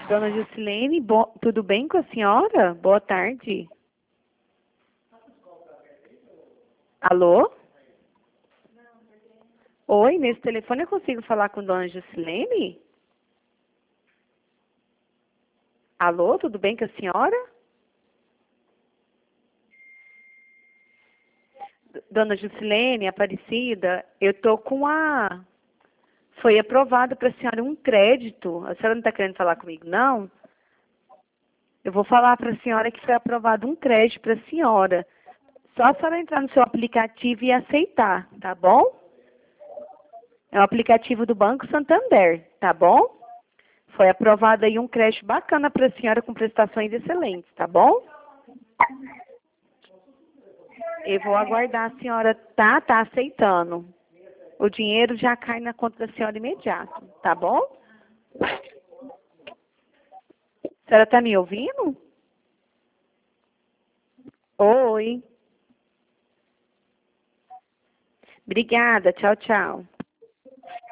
Dona Juscelene, tudo bem com a senhora? Boa tarde. Alô? Oi, nesse telefone eu consigo falar com Dona Juscelene? Alô, tudo bem com a senhora? Dona Juscelene, Aparecida, eu tô com a... Foi aprovado para a senhora um crédito. A senhora não está querendo falar comigo, não? Eu vou falar para a senhora que foi aprovado um crédito para a senhora. Só a senhora entrar no seu aplicativo e aceitar, tá bom? É o aplicativo do Banco Santander, tá bom? Foi aprovado aí um crédito bacana para a senhora com prestações excelentes, tá bom? Eu vou aguardar a senhora, tá aceitando. O dinheiro já cai na conta da senhora imediato, tá bom? A senhora está me ouvindo? Oi. Obrigada, tchau, tchau.